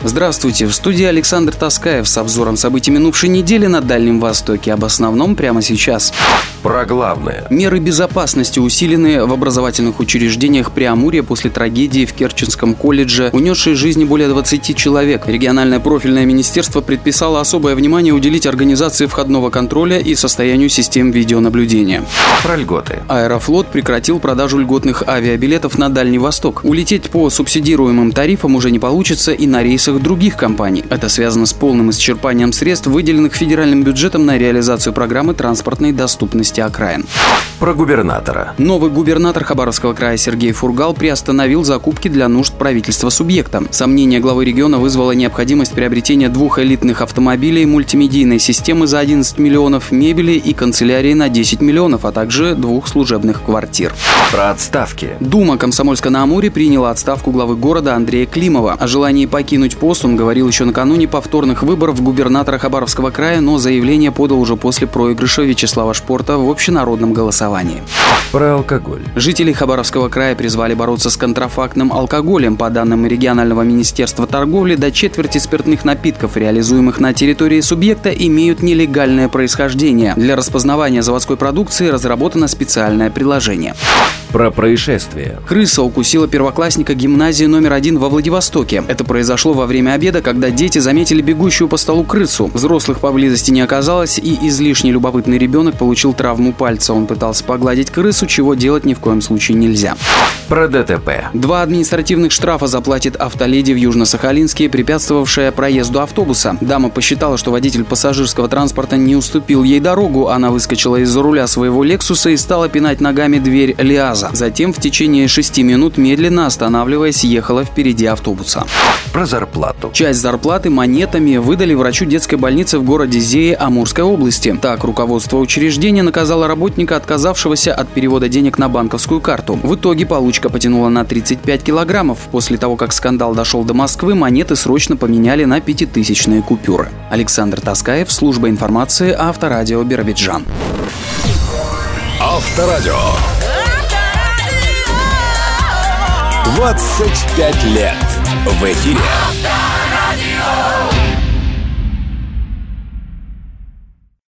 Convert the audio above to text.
Здравствуйте, в студии Александр Таскаев с обзором событий минувшей недели на Дальнем Востоке. Об основном прямо сейчас. Про главное. Меры безопасности усилены в образовательных учреждениях Преамурья после трагедии в Керченском колледже, унесшей жизни более 20 человек. Региональное профильное министерство предписало особое внимание уделить организации входного контроля и состоянию систем видеонаблюдения. Про льготы. Аэрофлот прекратил продажу льготных авиабилетов на Дальний Восток. Улететь по субсидируемым тарифам уже не получится и на рейсах других компаний. Это связано с полным исчерпанием средств, выделенных федеральным бюджетом на реализацию программы транспортной доступности окраин. Про губернатора. Новый губернатор Хабаровского края Сергей Фургал приостановил закупки для нужд правительства субъекта. Сомнение главы региона вызвала необходимость приобретения 2 элитных автомобилей, мультимедийной системы за 11 миллионов, мебели и канцелярии на 10 миллионов, а также 2 служебных квартир. Про отставки. Дума Комсомольска-на-Амуре приняла отставку главы города Андрея Климова. О желании покинуть пост он говорил еще накануне повторных выборов губернатора Хабаровского края, но заявление подал уже после проигрыша Вячеслава Шпорта в общенародном голосовании. Про алкоголь. Жители Хабаровского края призвали бороться с контрафактным алкоголем. По данным регионального министерства торговли, до четверти спиртных напитков, реализуемых на территории субъекта, имеют нелегальное происхождение. Для распознавания заводской продукции разработано специальное приложение. Про происшествие. Крыса укусила первоклассника гимназии номер 1 во Владивостоке. Это произошло во время обеда, когда дети заметили бегущую по столу крысу. Взрослых поблизости не оказалось, и излишне любопытный ребенок получил травму пальца. Он пытался погладить крысу, чего делать ни в коем случае нельзя. Про ДТП. 2 административных штрафа заплатит автоледи в Южно-Сахалинске, препятствовавшая проезду автобуса. Дама посчитала, что водитель пассажирского транспорта не уступил ей дорогу. Она выскочила из-за руля своего «Лексуса» и стала пинать ногами дверь «Лиаза». Затем в течение 6 минут, медленно останавливаясь, ехала впереди автобуса. Про зарплату. Часть зарплаты монетами выдали врачу детской больницы в городе Зее Амурской области. Так, руководство учреждения наказало работника, отказавшегося от перевода денег на банковскую карту. В итоге получка потянула на 35 килограммов. После того, как скандал дошел до Москвы, монеты срочно поменяли на 5000-е купюры. Александр Таскаев, служба информации, Авторадио Биробиджан. Авторадио. 25 лет в эфире.